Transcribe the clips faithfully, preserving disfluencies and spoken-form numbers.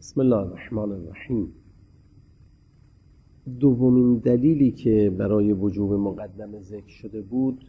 بسم الله الرحمن الرحیم. دومین دلیلی که برای وجوب مقدمه ذکر شده بود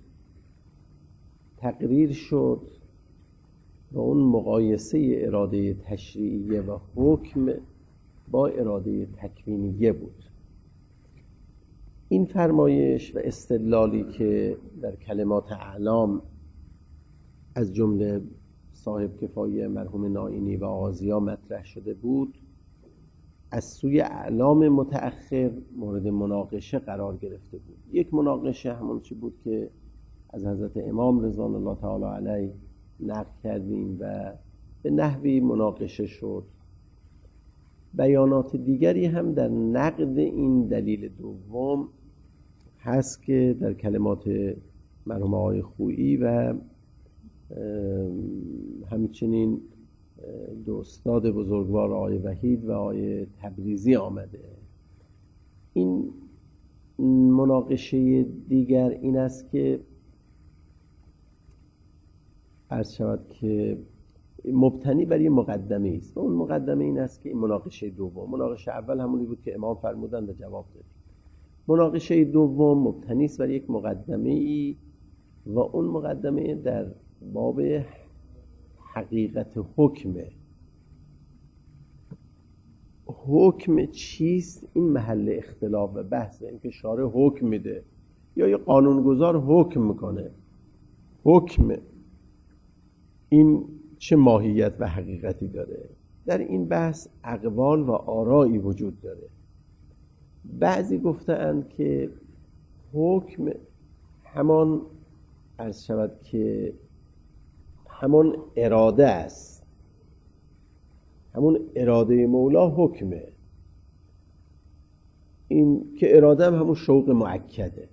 تقریر شد و اون مقایسه اراده تشریعیه و حکم با اراده تکوینیه بود. این فرمایش و استدلالی که در کلمات اعلام از جمله صاحب کفایه مرحوم نائینی و آغازی‌ها مطرح شده بود از سوی اعلام متأخر مورد مناقشه قرار گرفته بود. یک مناقشه همون چی بود که از حضرت امام رضوان الله تعالی علیه نقل کردیم و به نحوی مناقشه شد. بیانات دیگری هم در نقد این دلیل دوم هست که در کلمات مرحوم آقای خویی و همچنین دو استاد بزرگوار آقای وحید و آقای تبریزی آمده. این مناقشه دیگر این است که عرض شود که مبتنی بر یک مقدمه است و اون مقدمه این است که این مناقشه دوم، مناقشه اول همونی بود که امام فرمودند و جواب دادیم. مناقشه دوم مبتنی است بر یک مقدمه ای و اون مقدمه در باب حقیقت حکمه. حکم چیست؟ این محل اختلاف و بحثه. اینکه شارع حکم میده یا یه قانونگذار حکم میکنه، حکم این چه ماهیت و حقیقتی داره؟ در این بحث اقوال و آرایی وجود داره. بعضی گفتند که حکم همان عرض شود که همون اراده است، همون اراده مولا حکمه. این که اراده هم همون شوق مؤکده.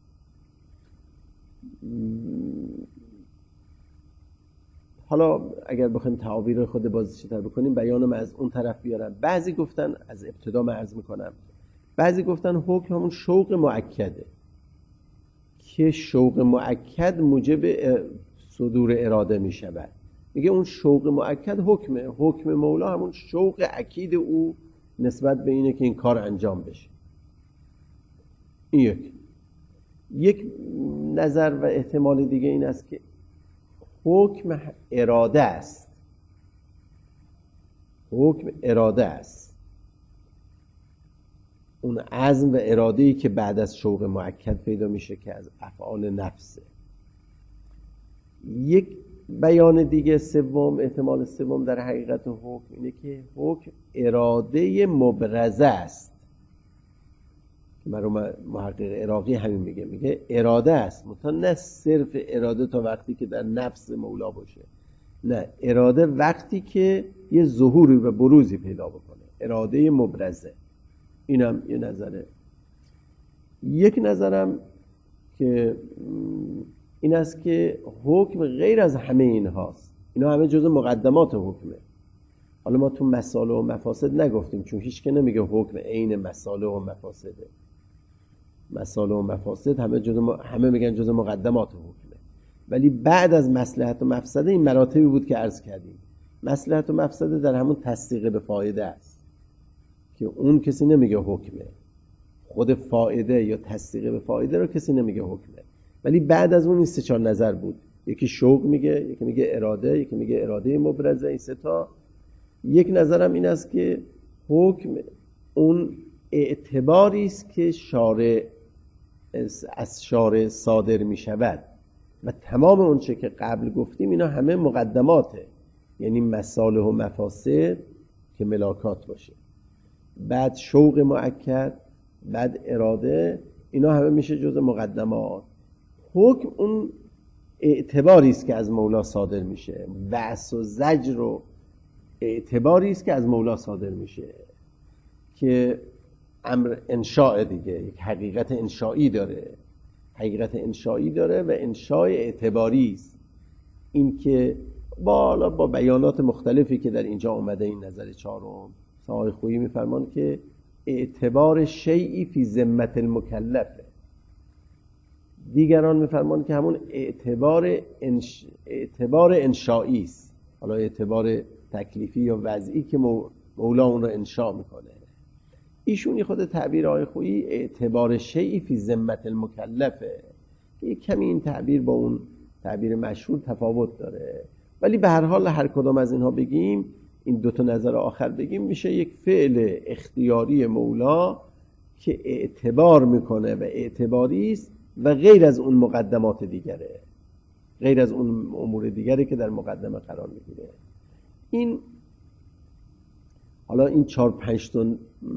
حالا اگر بخوایم تعابیر خود بازیچه‌تر بکنیم بیانم از اون طرف بیارم. بعضی گفتن، از ابتدا من عرض میکنم، بعضی گفتن حکم همون شوق مؤکده که شوق مؤکد موجب صدور اراده می شود. میگه اون شوق مؤکد حکمه. حکم مولا همون شوق اکید او نسبت به اینه که این کار انجام بشه. این یک یک نظر و احتمال دیگه این است که حکم اراده است. حکم اراده است، اون عزم و اراده‌ای که بعد از شوق مؤکد پیدا میشه که از افعال نفسه. یک بیان دیگه سوم، احتمال سوم در حقیقت حکم اینه که حکم اراده مبرزه است. مرحوم محقق عراقی همین میگه، میگه اراده است، مثلا نه صرف اراده تا وقتی که در نفس مولا باشه، نه، اراده وقتی که یه ظهوری و بروزی پیدا بکنه، اراده مبرزه. اینم یه نظره. یک نظرم که این است که حکم غیر از همه این هاست. اینا همه جزء مقدمات حکمه. حالا ما تو مصالح و مفاسد نگفتیم چون هیچ که نمیگه حکم عین مصالح و مفاسده. مصالح و مفاسد همه جزء م... همه میگن جزء مقدمات حکمه. ولی بعد از مصلحت و مفسده این مراتبی بود که عرض کردیم. مصلحت و مفسده در همون تصدیق به فایده است که اون کسی نمیگه حکمه. خود فایده یا تصدیق به فایده رو کسی نمیگه حکمه. ولی بعد از اون این سه چهار نظر بود. یکی شوق میگه، یکی میگه اراده، یکی میگه اراده مبرزه. این سه تا. یک نظرم این است که حکم اون اعتباری است که شارع از شارع صادر میشود و تمام اون چه که قبل گفتیم اینا همه مقدماته. یعنی مصالح و مفاسد که ملاکات باشه، بعد شوق مؤکد، بعد اراده، اینا همه میشه جزء مقدمات. حکم اون اعتباری است که از مولا صادر میشه. وعظ و زجر رو اعتباری است که از مولا صادر میشه که امر انشاء دیگه، یک حقیقت انشایی داره. حقیقت انشایی داره و انشاء اعتباری است. این که بالا با بیانات مختلفی که در اینجا اومده، این نظر چهارم آقای خویی میفرمان که اعتبار شیئی فی ذمت المکلفه. دیگران میفرمان که همون اعتبار انش... اعتبار انشایی است. حالا اعتبار تکلیفی یا وضعی که مو... مولا اون رو انشا میکنه. ایشون خود تعبیر آقای خویی اعتبار شیئی فی ذمت المکلفه، یک کمی این تعبیر با اون تعبیر مشهور تفاوت داره، ولی به هر حال هر کدام از اینها بگیم، این دو تا نظر آخر بگیم، میشه یک فعل اختیاری مولا که اعتبار میکنه و اعتباری است و غیر از اون مقدمات دیگره، غیر از اون امور دیگره که در مقدمه قرار میگیره. این حالا این چهار پنج تا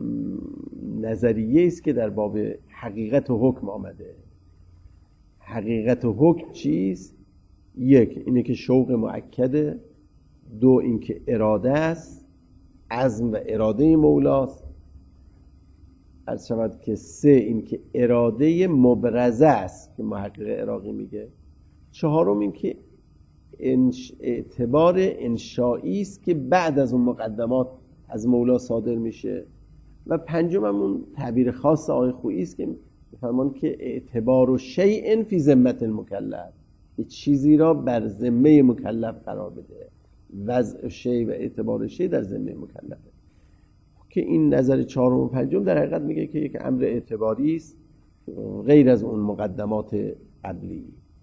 نظریه است که در باب حقیقت و حکم آمده. حقیقت و حکم چیست؟ یک، اینه که شوق مؤکده. دو، این که اراده است، عزم و اراده مولاست. عرض شود که سه، این که اراده مبرزه است که محقق عراقی میگه. چهارم، این که انش... اعتبار انشایی است که بعد از اون مقدمات از مولا صادر میشه. و پنجم هم اون تعبیر خاص آقای خویی است که فرمان که اعتبار و شیء فی ذمت المکلف، یه چیزی را بر ذمه مکلف قرار بده. وضع شیء و اعتبار شیء در ذمه مکلفه، که این نظر چهارم و پنجم در حقیقت میگه که یک امر اعتباری است غیر از اون مقدمات قبلی.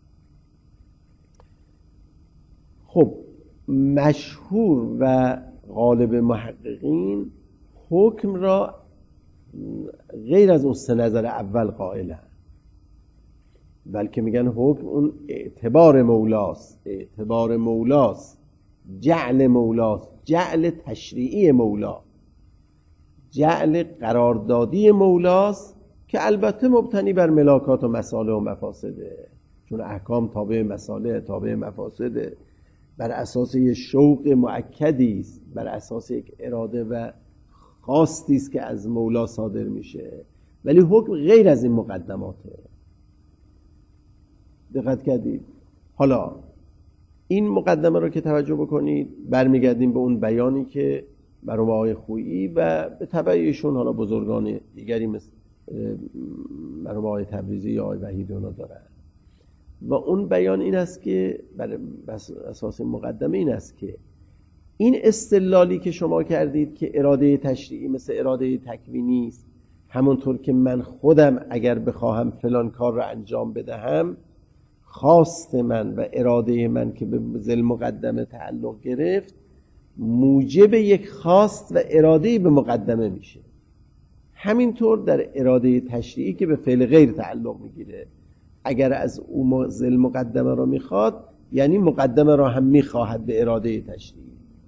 خب مشهور و غالب محققین حکم را غیر از اون سه نظر اول قائلن، بلکه میگن حکم اون اعتبار مولاست، اعتبار مولاست، جعل مولاست، جعل تشریعی مولا، جعل قراردادی مولاست که البته مبتنی بر ملاکات و مصالح و مفاسده، چون احکام تابع مصالح تابع مفاسده، بر اساس یک شوق مؤکدی است، بر اساس یک اراده و خواستی است که از مولا صادر میشه، ولی حکم غیر از این مقدماته. دقت کردید؟ حالا این مقدمه رو که توجه بکنید، برمیگردیم به اون بیانی که مرحوم آقای خویی و به تبع ایشون حالا بزرگان دیگری مثل مرحوم آقای تبریزی یا آقای وحیدی اونا دارن. و اون بیان این است که بر اساس مقدمه این است که این استدلالی که شما کردید که اراده تشریعی مثل اراده تکوینی است، همونطور که من خودم اگر بخواهم فلان کار را انجام بدهم، خواست من و اراده من که به ذل مقدمه تعلق گرفت موجب یک خواست و اراده به مقدمه میشه. همینطور در اراده تشریعی که به فعل غیر تعلق میگیره، اگر از او ذل مقدمه را میخواد، یعنی مقدمه را هم میخواهد به اراده تشریعی.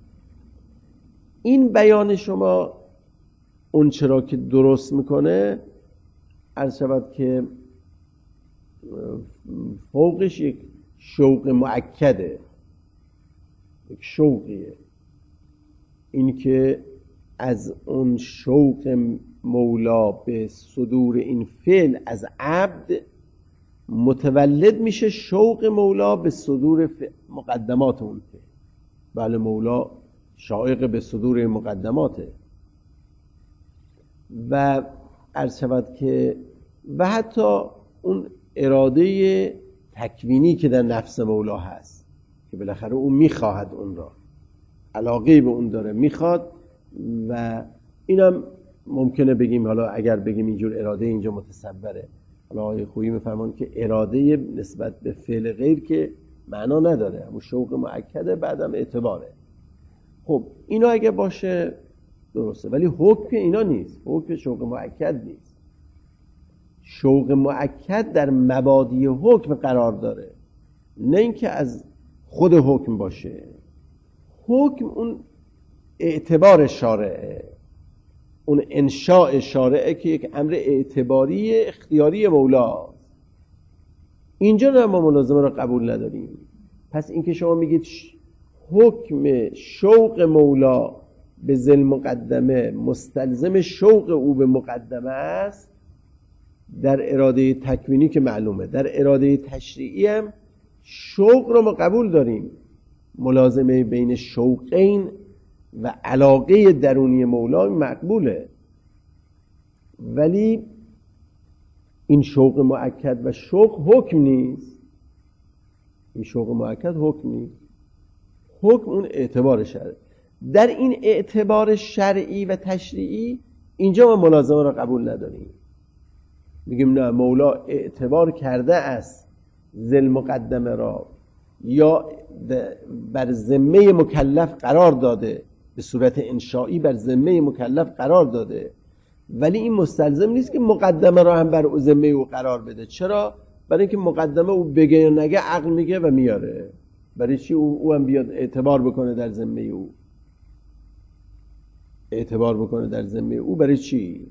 این بیان شما اون چرا که درست میکنه، عرض شود که فوقش یک شوق مؤکده، یک شوقیه، این که از اون شوق مولا به صدور این فعل از عبد متولد میشه شوق مولا به صدور مقدمات اون فعل. بله، مولا شائق به صدور مقدماته. و عرض شود که و حتی اون اراده تکوینی که در نفس مولا هست که بالاخره اون میخواهد، اون را علاقه به اون داره، میخواد. و اینم ممکنه بگیم، حالا اگر بگیم اینجور اراده اینجا متصوره، حالا آقای خویی میفرمان که اراده نسبت به فعل غیر که معنا نداره، همون شوق مؤکده، بعدم اعتباره. خب اینا اگه باشه درسته، ولی حکم اینا نیست، حکم شوق مؤکد نیست. شوق مؤکد در مبادی حکم قرار داره، نه اینکه از خود حکم باشه. حکم اون اعتبار شارعه، اون انشاء شارعه که یک امر اعتباری اختیاری مولاست. اینجا نه ما ملازمه رو قبول نداریم. پس اینکه شما میگید حکم شوق مولا به ذل مقدمه مستلزم شوق او به مقدمه است، در اراده تکوینی که معلومه، در اراده تشریعی هم شوق رو ما قبول داریم، ملازمه بین شوقین و علاقه درونی مولا مقبوله. ولی این شوق مؤکد و شوق حکم نیست، این شوق مؤکد حکم نیست. حکم اون اعتبار شرعه. در این اعتبار شرعی و تشریعی اینجا ما ملازمه را قبول نداریم. میگیم نه، مولا اعتبار کرده است ذل مقدمه را یا بر ذمه مکلف قرار داده، به صورت انشائی بر ذمه مکلف قرار داده، ولی این مستلزم نیست که مقدمه را هم بر ذمه او قرار بده. چرا؟ برای اینکه مقدمه او بگه یا نگه عقل میگه و میاره. برای چی او, او هم بیاد اعتبار بکنه در ذمه او؟ اعتبار بکنه در ذمه او برای چی؟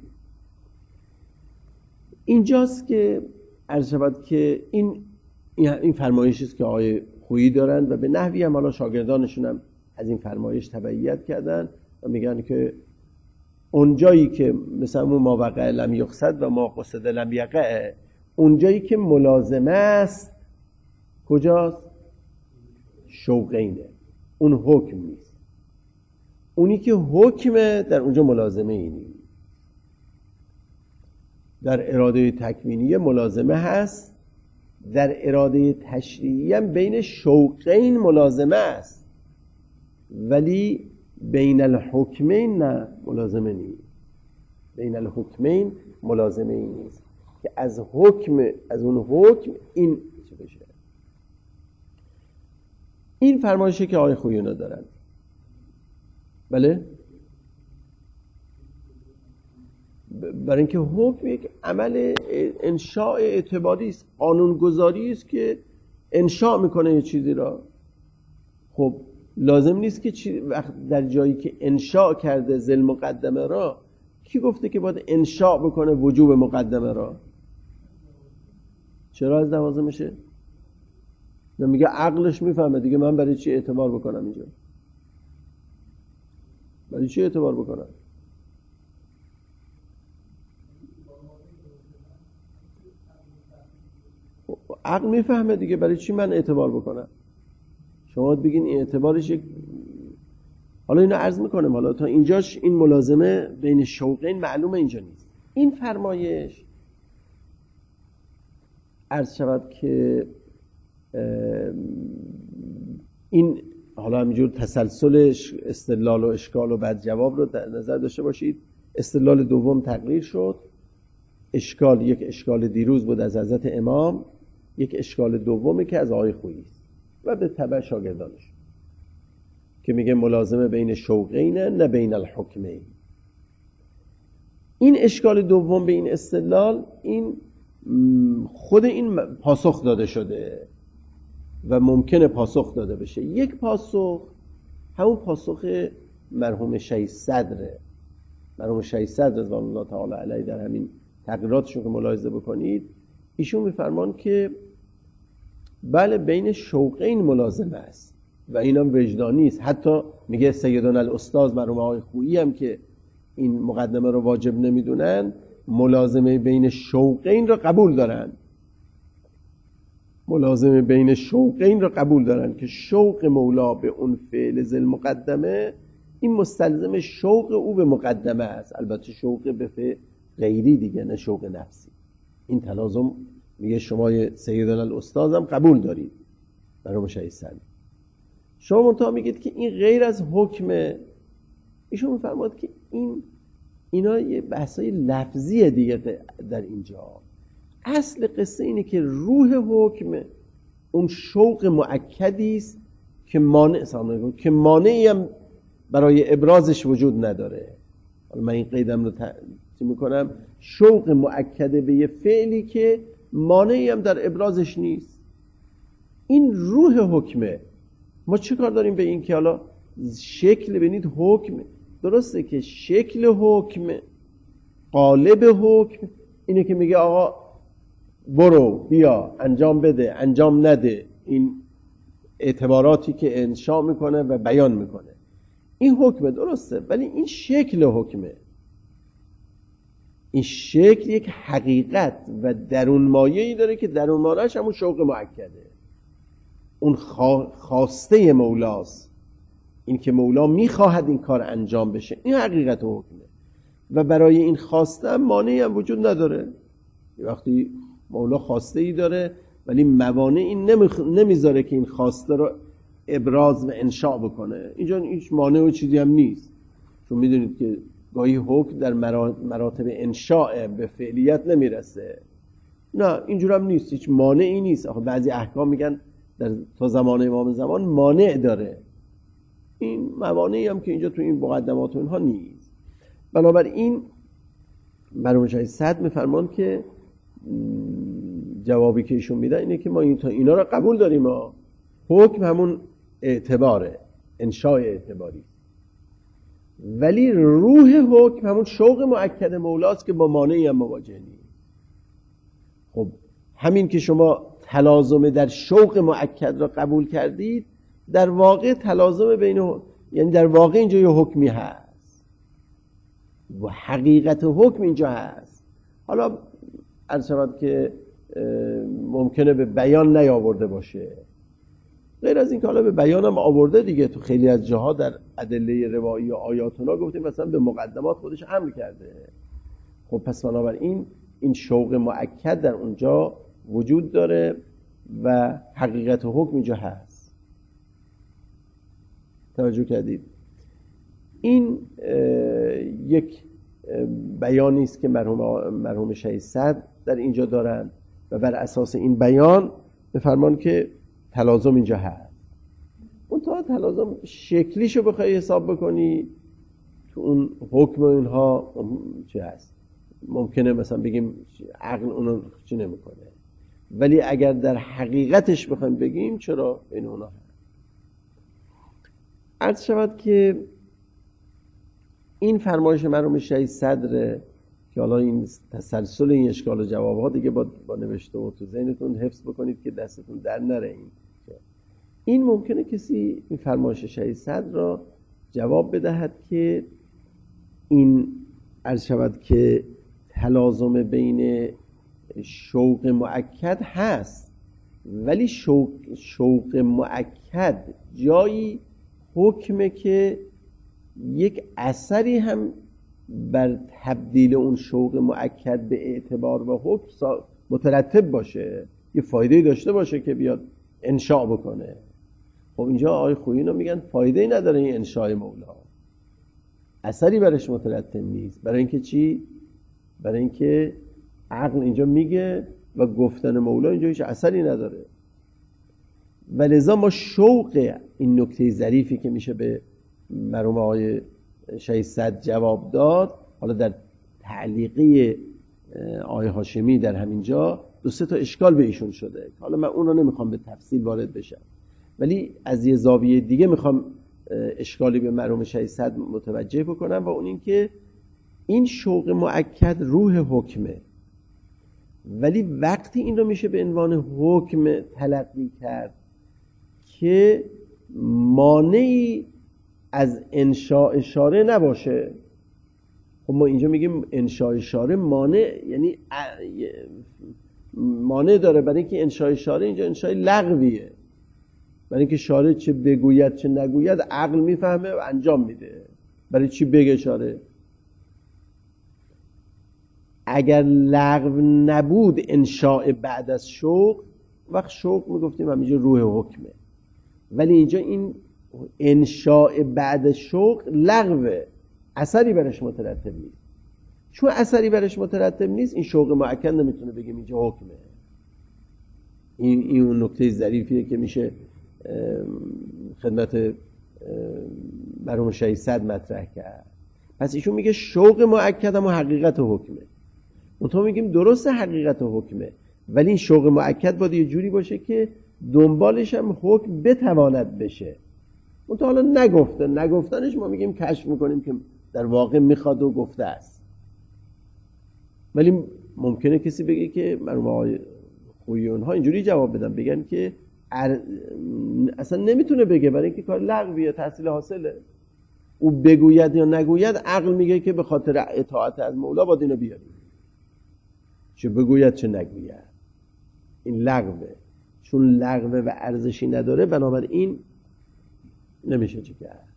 اینجاست که عرض شود که این این فرمایشی است که آقای خویی دارن و به نحوی هم حالا شاگردانشون هم از این فرمایش تبعیت کردن و میگن که اونجایی که مثلا ما وقع لم یقصد و ما قصد لم یقع، اونجایی که ملازمه است کجاست؟ شوقینه، اون حکم نیست. اونی که حکمه در اونجا ملازمه ای نیست. در اراده تکوینیه ملازمه هست، در اراده تشریعی هم بین شوقین ملازمه است، ولی بین الحکمین نه، ملازمه نیست. بین الحکمین ملازمه ای نیست که از حکم از اون حکم این چه بشه. این فرمایشه که آقای خویی دارن. بله؟ برای اینکه حکم یک عمل انشاء اعتباری است، قانونگذاری است که انشاء میکنه یه چیزی را. خب لازم نیست که وقت در جایی که انشاء کرده ذل مقدمه را، کی گفته که باید انشاء بکنه وجوب مقدمه را؟ چرا از دوازه میشه؟ میگه عقلش میفهمه دیگه، من برای چی اعتبار بکنم اینجا؟ برای چی اعتبار بکنم؟ عقل میفهمه دیگه، برای چی من اعتبار بکنم؟ شما بگین این اعتبارش یک، حالا اینو عرض میکنم، حالا تا اینجاش این ملازمه بین شوقین معلومه اینجا نیست. این فرمایش عرض شود که این حالا همینجور تسلسل استدلال و اشکال و بعد جواب رو در نظر داشته باشید. استدلال دوم تقریر شد، اشکال یک اشکال دیروز بود از حضرت امام، یک اشکال دومی که از آقای خویی است و به تبع شاگردانش که میگه ملازمه بین شوقینه نه بین الحکمین. این اشکال دوم به این استدلال، این خود این پاسخ داده شده و ممکنه پاسخ داده بشه. یک پاسخ همون پاسخ مرحوم شیخ صدره. مرحوم شیخ صدر رضوان الله تعالی علیه در همین تقریراتشون که ملاحظه بکنید، ایشون میفرمان که بله بین شوقین ملازمه است و اینم وجدانی است. حتی میگه سیدنا الاستاذ مرحوم آقای خویی هم که این مقدمه رو واجب نمیدونن، ملازمه بین شوقین رو قبول دارن. ملازمه بین شوقین رو قبول دارن که شوق مولا به اون فعل ذل مقدمه، این مستلزم شوق او به مقدمه است. البته شوق به فعل غیری دیگه، نه شوق نفسی. این تلازم میگه شما سیدنا الاستاذ هم قبول دارید برای مشایستن. شما منتها میگید که این غیر از حکمه. ایشون میفرماد که این اینا یه بحثای لفظیه دیگه در اینجا. اصل قصه اینه که روح حکم اون شوق مؤکدی است که مانع سامنے که مانعی هم برای ابرازش وجود نداره. من این قیدم رو تعریف میکنم، شوق مؤکده به یه فعلی که مانعی هم در ابرازش نیست. این روح حکمه. ما چه کار داریم به این که حالا شکل ببینید حکم، درسته که شکل حکم، قالب حکم اینه که میگه آقا برو بیا انجام بده انجام نده، این اعتباراتی که انشاء میکنه و بیان میکنه، این حکمه، درسته. ولی این شکل حکمه. این شکل یک حقیقت و درون مایه‌ای داره که درون مایه‌اش همون شوق مؤکده، اون خواسته مولاست، این که مولا میخواهد این کار انجام بشه، این حقیقت حکمه. و برای این خواسته هم مانعی هم وجود نداره. وقتی مولا خواسته ای داره ولی موانعی نمیذاره که این خواسته رو ابراز و انشاء بکنه. اینجا هیچ مانع و چیزی هم نیست، چون میدونید که گاهی حکم در مراتب انشاء به فعلیت نمیرسه. نه اینجور هم نیست، هیچ مانعی نیست. آخه بعضی احکام میگن در تا زمان امام زمان مانع داره، این موانعی هم که اینجا تو این مقدمات و اینها نیست. بنابراین مرحوم شیخ صدر میفرمان که جوابی که ایشون میدن اینه که ما این تا اینا رو قبول داریم، ما حکم همون اعتباره، انشاء اعتباری، ولی روح حکم همون شوق مؤکد مولاست که با مانعی هم مواجه نیست. خب همین که شما تلازم در شوق مؤکد را قبول کردید، در واقع تلازم بین، یعنی در واقع اینجا یه حکمی هست و حقیقت حکم اینجا هست. حالا عرض شود که ممکنه به بیان نیاورده باشه، غیر از این که حالا به بیان هم آورده دیگه. تو خیلی از جاها در ادله روایی و آیاتنا گفتیم مثلا به مقدمات خودش امر کرده. خب پس بنابراین این شوق مؤکد در اونجا وجود داره و حقیقت حکم اینجا هست. توجه کردید؟ این یک بیانی است که مرحوم مرحوم شیخ صدر در اینجا دارند و بر اساس این بیان بفرمان که تلازم اینجا هست. اون تا تلازم شکلیشو بخوای حساب بکنی تو اون حکم و اینها چه هست، ممکنه مثلا بگیم عقل اونو چی نمیکنه، ولی اگر در حقیقتش بخوایم بگیم چرا این اونا هست. عرض شود که این فرمایش مرحوم شیخ صدر که حالا این تسلسل این اشکال و جواب ها دیگه با, با نوشته و تو ذهنتون حفظ بکنید که دستتون در نره. این این ممکنه کسی این فرمایش شیخ صدر را جواب بدهد که این عرض شود که تلازم بین شوق مؤکد هست، ولی شوق, شوق مؤکد جایی حکمه که یک اثری هم بر تبدیل اون شوق مؤکد به اعتبار و حکم مترتب باشه، یه فایده داشته باشه که بیاد انشاء بکنه. خب اینجا آقای خویی اینو میگن فایده‌ای نداره این انشاء مولا، اثری برش مترتب نیست. برای اینکه چی؟ برای اینکه عقل اینجا میگه و گفتن مولا اینجا هیچ اثری نداره. ولذا ما شوق این نکته ظریفی که میشه به مرحوم آقای شیخ صدر جواب داد، حالا در تعلیقی آقای هاشمی در همینجا دو سه تا اشکال به ایشون شده، حالا من اون رو نمیخوام به تفصیل وارد بشم، ولی از یه زاویه دیگه میخوام اشکالی به مرحوم شیخ صدر متوجه بکنم و اون این که این شوق مؤکد روح حکمه، ولی وقتی این رو میشه به عنوان حکم تلقی کرد که مانعی از انشاء اشاره نباشه. خب ما اینجا میگیم انشاء اشاره مانع، یعنی مانع داره، برای اینکه انشاء اشاره اینجا انشاء لغویه، برای اینکه شارع چه بگوید چه نگوید عقل میفهمه و انجام میده. برای چی بگه اشاره؟ اگر لغو نبود انشاء بعد از شوق، وقت شوق میگفتیم همینجا روح حکمه، ولی اینجا این انشاء بعد شوق لغوه، اثری برش مترتب نیست. چون اثری برش مترتب نیست این شوق مؤکد نمیتونه بگیم اینجا حکمه. این این اون نکته ظریفیه که میشه خدمت مرحوم شیخ صدر مطرح کرد. پس ایشون میگه شوق مؤکد هم حقیقت حکمه. منتها میگیم درست حقیقت حکمه، ولی این شوق مؤکد باید یه جوری باشه که دنبالش هم حکم بتواند بشه. منتها حالا نگفته، نگفتنش ما میگیم کشف میکنیم که در واقع میخواد و گفته است. ولی ممکنه کسی بگه که مرحوم آقای خویی اونها اینجوری جواب بدن، بگن که اصلا نمیتونه بگه، برای اینکه کار لغویه، تحصیل حاصله. او بگوید یا نگوید عقل میگه که به خاطر اطاعت از مولا باید اینو بیاریم، چه بگوید چه نگوید. این لغوه، چون لغوه و ارزشی نداره بنابراین نمیشه چه کرد.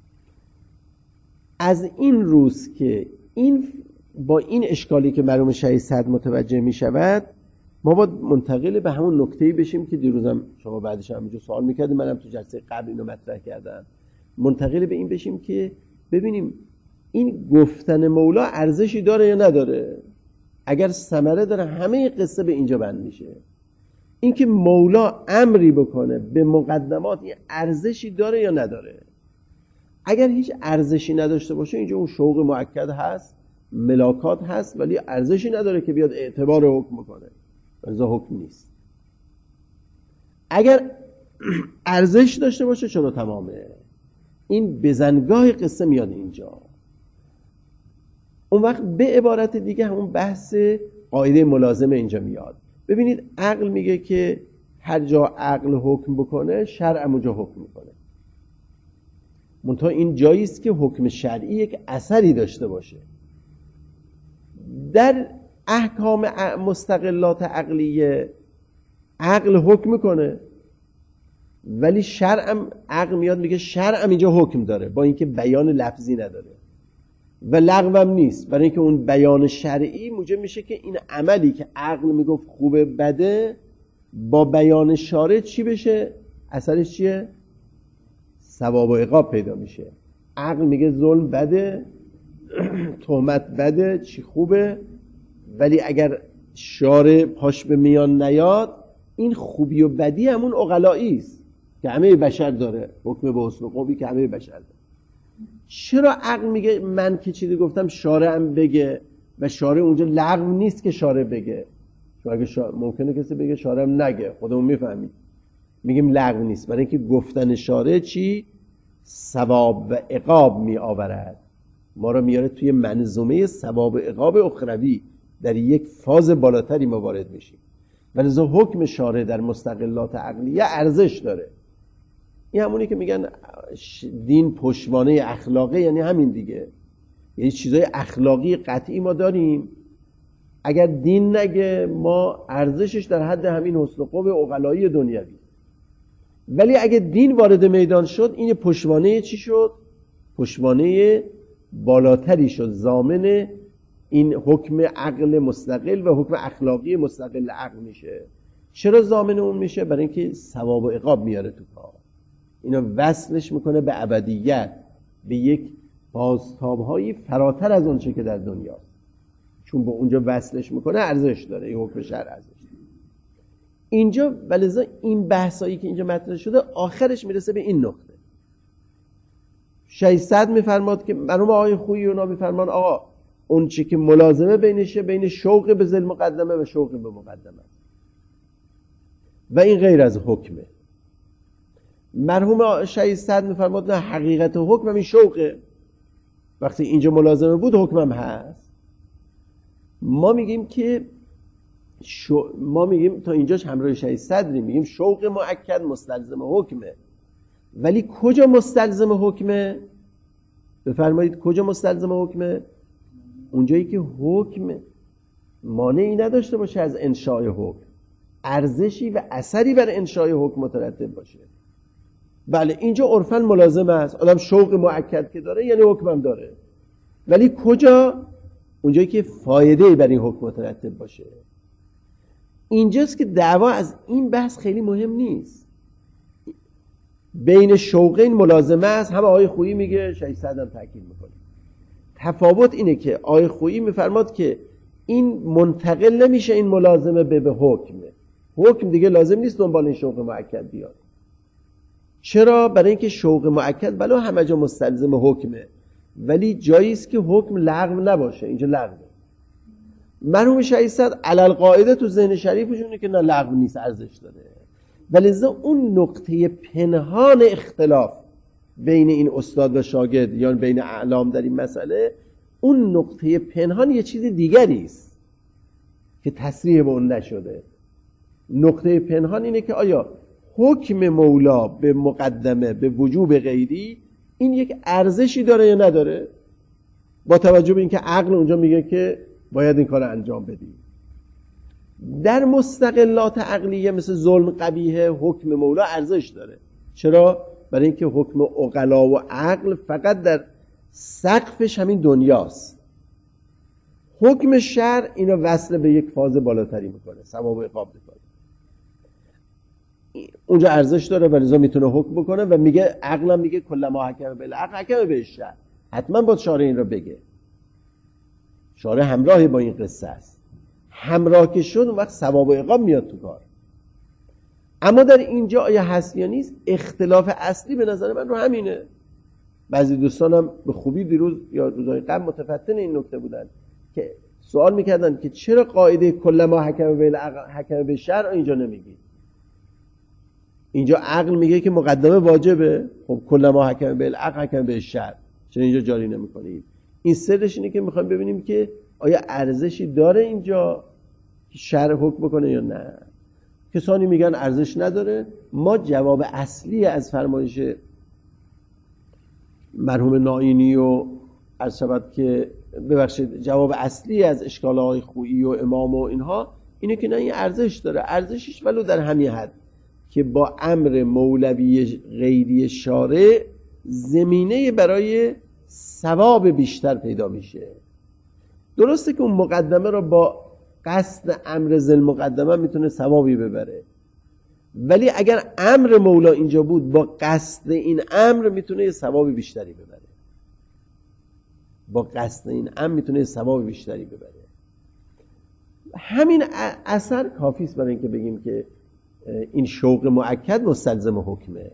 از این روز که این با این اشکالی که مرحوم شیخ صدر متوجه میشود، ما باید منتقل به همون نکته‌ای بشیم که دیروزم شما بعدش همینجور سوال میکردیم، منم تو جلسه قبل اینو مطرح کردم. منتقل به این بشیم که ببینیم این گفتن مولا ارزشی داره یا نداره. اگر ثمره داره همه قصه به اینجا بند میشه. اینکه مولا امری بکنه به مقدمات این ارزشی داره یا نداره. اگر هیچ ارزشی نداشته باشه اینجا اون شوق مؤکد هست، ملاکات هست، ولی ارزشی نداره که بیاد اعتبار حکم کنه، ارزا حکم نیست. اگر ارزش داشته باشه چرا تمامه. این بزنگاه قصه میاد اینجا. اون وقت به عبارت دیگه همون بحث قاعده ملازمه اینجا میاد. ببینید عقل میگه که هر جا عقل حکم بکنه شرع اونجا حکم میکنه. منتها این جایی است که حکم شرعی یک اثری داشته باشه. در احکام مستقلات عقلیه عقل حکم میکنه، ولی شرع عقل میاد میگه شرع اینجا حکم داره، با اینکه بیان لفظی نداره و لغوم نیست، برای اینکه اون بیان شرعی موجب میشه که این عملی که عقل میگفت خوبه بده با بیان شارع چی بشه؟ اثرش چیه؟ ثواب و عقاب پیدا میشه. عقل میگه ظلم بده، تهمت بده، چی خوبه، ولی اگر شارع پاش به میان نیاد این خوبی و بدی همون عقلایی است که همه بشر داره، حکم به حسن و خوبی که همه بشر داره. چرا عقل میگه من که چیزی گفتم شارع هم بگه و شارع اونجا لغو نیست که شارع بگه؟ چون اگه شارع... ممکنه کسی بگه شارع هم نگه، خودمون میفهمیم، میگیم لغو نیست، برای اینکه گفتن شارع چی؟ ثواب و عقاب می آورد، ما رو میاره توی منظومه ثواب و عقاب اخروی، در یک فاز بالاتری ما وارد میشیم. ولذا حکم شارع در مستقلات عقلیه ارزش داره. این همونی که میگن دین پشتوانه اخلاقه، یعنی همین دیگه، یعنی چیزای اخلاقی قطعی ما داریم، اگر دین نگه ما ارزشش در حد همین حسن و خوب عقلایی دنیوی. ولی اگه دین وارد میدان شد این پشتوانه چی شد؟ پشتوانه بالاتری شد، ضامن این حکم عقل مستقل و حکم اخلاقی مستقل عقل میشه. چرا ضامن اون میشه؟ برای اینکه ثواب و عقاب میاره تو کار، اینو وصلش میکنه به ابدیت، به یک بازتاب‌هایی فراتر از اون چه که در دنیاست. چون با اونجا وصلش میکنه ارزش داره، این حکم شرع ارزش داره. اینجا ولذا این بحثایی که اینجا مطرح شده آخرش میرسه به این نقطه. ششصد میفرماد که مرحوم آقای خویی اونا میفرمان آقا اون چی که ملازمه بینشه بین شوق به ذل مقدمه و شوق به مقدمه و این غیر از حکمه. مرحوم ششصد میفرماد نه، حقیقت حکم همین شوقه، وقتی اینجا ملازمه بود حکمم هست. ما میگیم که شو... ما میگیم تا اینجاش همراه ششصد میگیم شوق مؤکد مستلزم حکمه، ولی کجا مستلزم حکمه؟ بفرمایید کجا مستلزم حکمه؟ اونجایی که حکم مانعی نداشته باشه از انشاء حکم، ارزشی و اثری بر انشاء حکم مترتب باشه. بله اینجا عرفاً ملازمه است، آدم شوق مؤکد که داره یعنی حکمم داره، ولی کجا؟ اونجایی که فایده‌ای بر این حکم مترتب باشه. اینجاست که دعوا از این بحث خیلی مهم نیست. بین شوقین ملازمه است، هم آقای خویی میگه ششصد هم تاکید میکنه. تفاوت اینه که آقای خویی میفرماد که این منتقل نمیشه این ملازمه به به حکمه، حکم دیگه لازم نیست دنبال این شوق مؤکد بیاد. چرا؟ برای اینکه شوق مؤکد بلا همه جا مستلزم حکمه، ولی جایی است که حکم لغو نباشه، اینجا لغوه. مرحوم ششصد علل قاعده تو ذهن شریفشونه که نه لغو نیست، ارزش داره. ولذا اون نقطه پنهان اختلاف بین این استاد و شاگرد یا بین اعلام در این مسئله، اون نقطه پنهان یه چیز دیگری است که تصریح به اون نشده. نقطه پنهان اینه که آیا حکم مولا به مقدمه به وجوب غیری این یک ارزشی داره یا نداره، با توجه به اینکه عقل اونجا میگه که باید این کار انجام بدیم. در مستقلات عقلیه مثل ظلم قبیحه حکم مولا ارزش داره. چرا؟ برای اینکه حکم عقلا و عقل فقط در سقفش همین دنیاست. حکم شرع اینو وصل به یک فاز بالاتری میکنه، ثواب و عقاب میکنه. اونجا ارزش داره و لذا میتونه حکم بکنه و میگه عقلم میگه کلما حکم بالعقل حکم بالشرع، حتما باید شارع این رو بگه. شارع همراه با این قصه است، همراه که شد اون وقت ثواب و عقاب میاد تو کار. اما در اینجا آیا هست یا نیست؟ اختلاف اصلی به نظر من رو همینه. بعضی دوستانم به خوبی دیروز یا روزهای قبل متفتن این نکته بودن که سوال میکردن که چرا قاعده کلما حکم بالعقل حکم بالشرع اینجا نمیگی؟ اینجا عقل میگه که مقدمه واجبه، خب کلما حکم بالعقل حکم بالشرع چرا اینجا جاری نمیکنید؟ این سرش اینه که میخوایم ببینیم که آیا ارزشی داره اینجا که شرع حکم بکنه یا نه. کسانی میگن ارزش نداره. ما جواب اصلی از فرمایش مرحوم نائینی و عرض شود که ببخشید جواب اصلی از اشکالهای خویی و امام و اینها اینه که نه، این ارزش داره. ارزشش ولو در همین حد که با امر مولوی غیری شارع زمینه برای ثواب بیشتر پیدا میشه. درسته که اون مقدمه رو با قصد امر ذل مقدمه میتونه ثوابی ببره، ولی اگر امر مولا اینجا بود با قصد این امر میتونه ثوابی بیشتری ببره. با قصد این امر میتونه ثوابی بیشتری ببره. همین اثر کافی است برای اینکه بگیم که این شوق مؤکد مستلزم حکمه.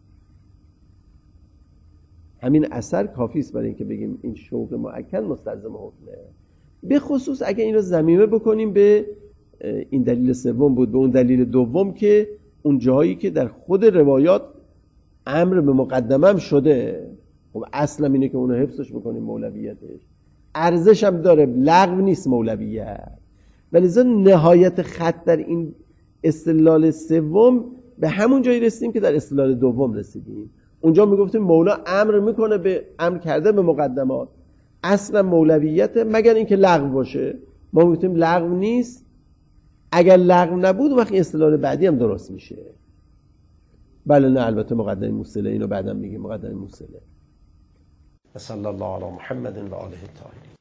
همین اثر کافی است برای اینکه بگیم این شوق مؤکد مستلزم حکمه. به خصوص اگه این رو ضمیمه بکنیم به این دلیل سوم بود، به اون دلیل دوم که اون جایی که در خود روایات امر به مقدمه هم شده، خب اصلا اینه که اونو حفظش بکنیم مولویتش، ارزش هم داره، لغو نیست مولویت. ولی نهایت خط در این استدلال سوم به همون جایی رسیدیم که در استدلال دوم رسیدیم. اونجا میگفتیم مولا امر میکنه به امر کرده به مقدمات، اصلا مولویت مگر اینکه لغو باشه. ما میگفتیم لغو نیست. اگر لغو نبود وقت استدلال بعدی هم درست میشه. بله نه البته مقدمه موصله، اینو بعدم میگیم مقدمه موصله. صلی الله علی محمد و آله الطاهرین.